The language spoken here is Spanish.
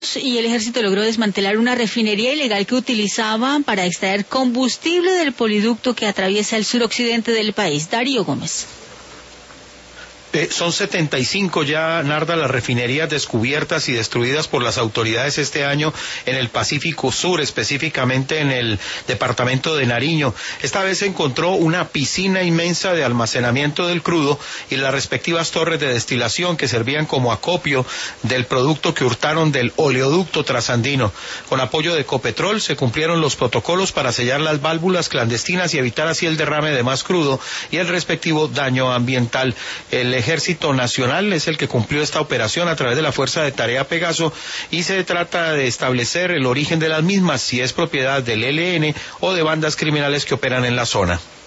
y el ejército logró desmantelar una refinería ilegal que utilizaban para extraer combustible del poliducto que atraviesa el suroccidente del país. Darío Gómez. Son 75 ya, Narda, las refinerías descubiertas y destruidas por las autoridades este año en el Pacífico Sur, específicamente en el departamento de Nariño. Esta vez se encontró una piscina inmensa de almacenamiento del crudo y las respectivas torres de destilación que servían como acopio del producto que hurtaron del oleoducto trasandino. Con apoyo de Ecopetrol se cumplieron los protocolos para sellar las válvulas clandestinas y evitar así el derrame de más crudo y el respectivo daño ambiental. El Ejército Nacional es el que cumplió esta operación a través de la Fuerza de Tarea Pegaso y se trata de establecer el origen de las mismas, si es propiedad del ELN o de bandas criminales que operan en la zona.